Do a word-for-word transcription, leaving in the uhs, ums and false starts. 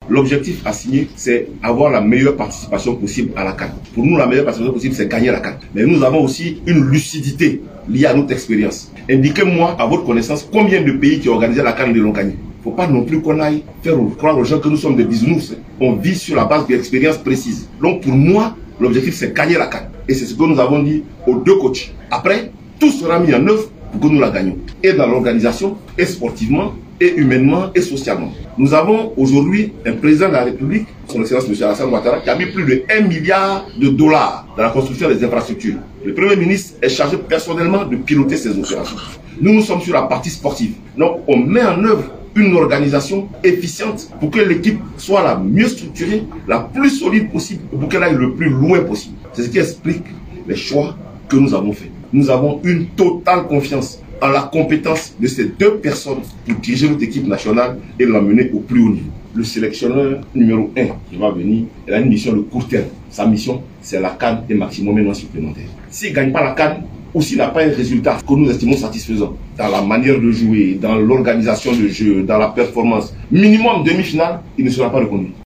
l'objectif assigné, c'est avoir la meilleure participation possible à la CAN. Pour nous, la meilleure participation possible, c'est gagner la CAN. Mais nous avons aussi une lucidité liée à notre expérience. Indiquez-moi, à votre connaissance, combien de pays qui ont organisé la CAN l'ont gagné. Il ne faut pas non plus qu'on aille faire croire aux gens que nous sommes des bisounours. On vit sur la base d'expériences précises. Donc pour moi, l'objectif c'est gagner la CAN. Et c'est ce que nous avons dit aux deux coachs. Après, tout sera mis en œuvre pour que nous la gagnions. Et dans l'organisation, et sportivement, et humainement, et socialement. Nous avons aujourd'hui un président de la République, son excellence M. Alassane Ouattara, qui a mis plus de un milliard de dollars dans la construction des infrastructures. Le Premier ministre est chargé personnellement de piloter ces opérations. Nous, nous sommes sur la partie sportive. Donc, on met en œuvre une organisation efficiente pour que l'équipe soit la mieux structurée, la plus solide possible, pour qu'elle aille le plus loin possible. C'est ce qui explique les choix que nous avons faits. Nous avons une totale confiance en la compétence de ces deux personnes pour diriger notre équipe nationale et l'emmener au plus haut niveau. Le sélectionneur numéro un qui va venir, il a une mission de court terme. Sa mission, c'est la CAN et maximum un an supplémentaire. S'il ne gagne pas la CAN, ou s'il n'a pas un résultat que nous estimons satisfaisant dans la manière de jouer, dans l'organisation de jeu, dans la performance, minimum demi-finale, il ne sera pas reconduit.